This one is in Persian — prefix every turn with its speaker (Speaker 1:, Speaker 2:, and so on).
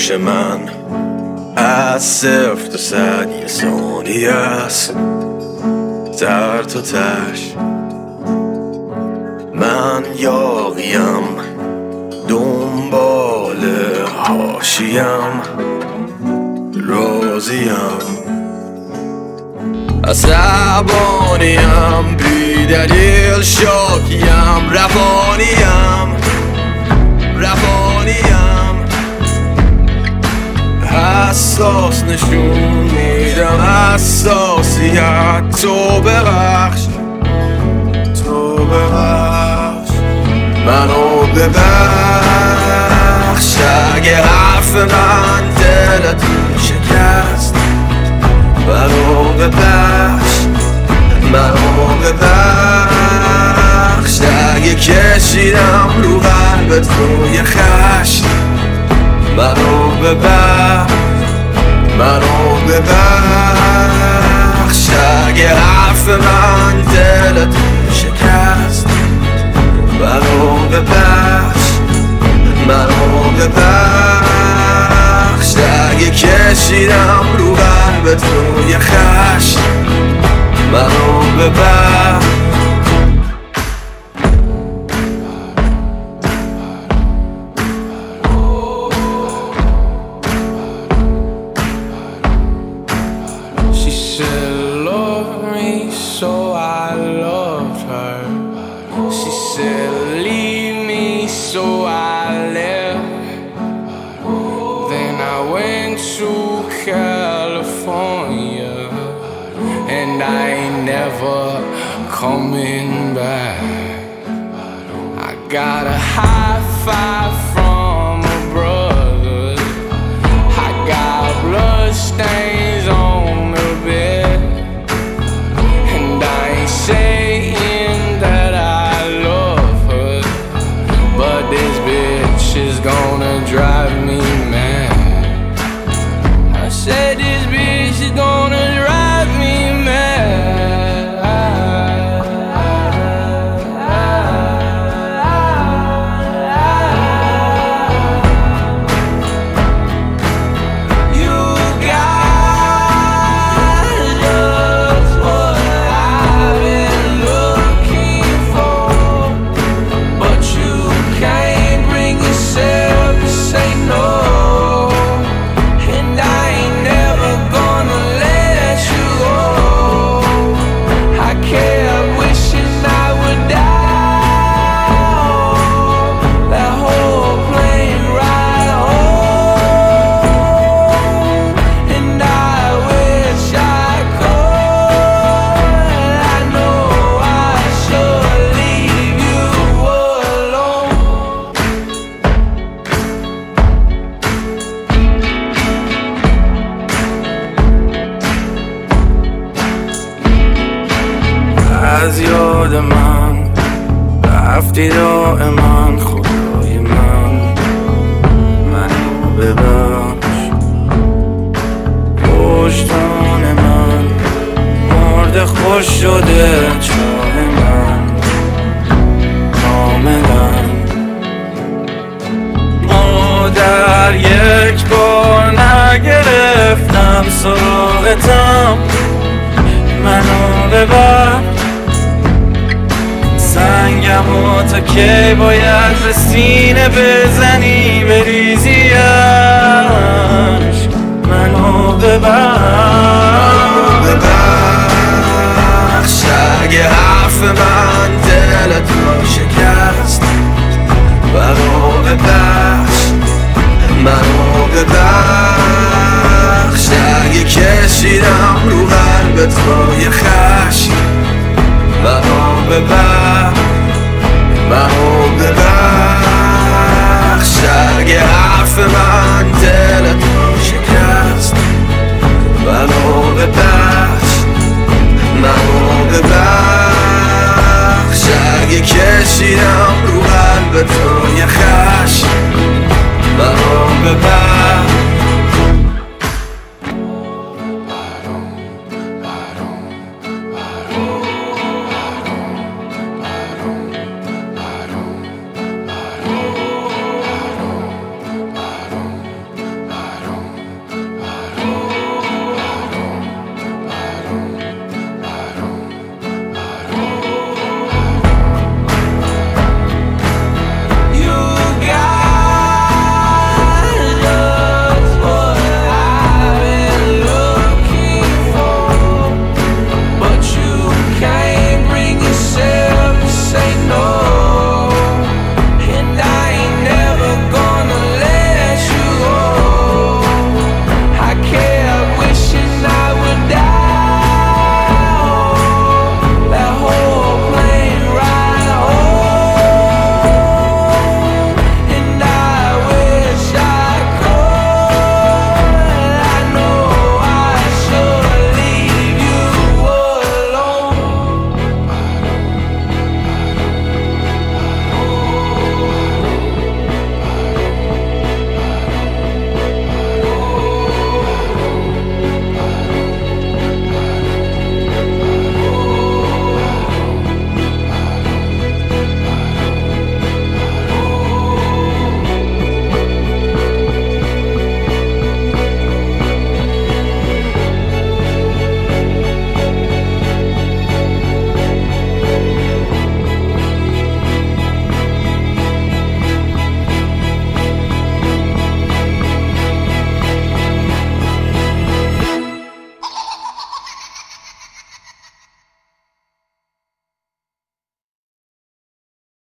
Speaker 1: پیش من از 0 تا 100 یه ثانیه است، در تا تش من یاقیم، دنبال حاشیم، راضیم، عصبانیم، بی دلیل شاکیم، روانیم، حساس نشون میدم حساسیت. تو ببخش منو ببخش اگه حرف من دلت شکست. منو ببخش اگه کشیدم رو قلبت روی خشم. منو ببخش اگه حرف من دلت شکست. منو ببخش اگه کشیدم رو قلبت روی خشم. منو ببخش
Speaker 2: So I loved her. She said leave me, so I left. Then I went to California, and I ain't never coming back. I got a high five from a brother. I got blood stains on the bed, saying that I love her, but this bitch is gonna drive me mad. I said this bitch is gonna drive me mad. You got just what I've been looking for, but you can't bring yourself to say no. And I ain't never gonna let you go. I kept wishing I would die that whole plane ride home. And I wish I could. I know I should leave you alone.
Speaker 1: از یاد من رفتی دائما، خدای منو ببخش. پشتان من مرد خوش شده، چاه من کاملا. مادر یک بار نگرفتم سراغتم. منو ببر سنگمو تا کی باید به سینه بزنی بریزیش. منو ببخش اگه حرف من دلت رو شکست. منو ببخش اگه کشیدم رو قلبت روی خشم. منو ببخش اگه حرف من